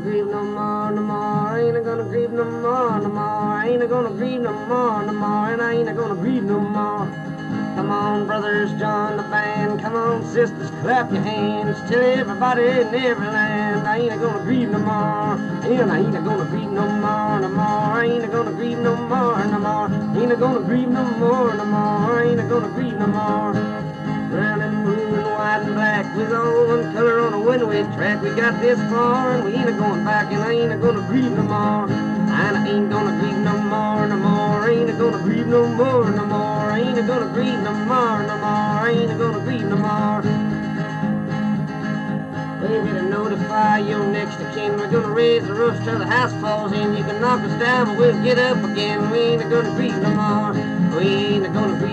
grieve no more, no more. I ain't gonna grieve no more, no more. I ain't gonna grieve no more, no more. And I ain't gonna grieve no more. Come on, brothers, join the band. Come on, sisters, clap your hands. Tell everybody in every land, I ain't gonna grieve no more. And I ain't gonna grieve no more, no more. I ain't gonna grieve no more, no more. Ain't gonna grieve no more, no more. I ain't gonna grieve no more. Brown and blue and white and black, with all one color on a one-way track. We got this far and we ain't going back, and I ain't gonna grieve no more. And I ain't gonna grieve no more, no more. I ain't gonna grieve no more, no more. I ain't gonna grieve no more, no more. I ain't gonna grieve no more. Well, you better notify your next of kin. We're gonna raise the roof till the house falls in. You can knock us down, but we'll get up again. We ain't gonna grieve no more. We ain't gonna grieve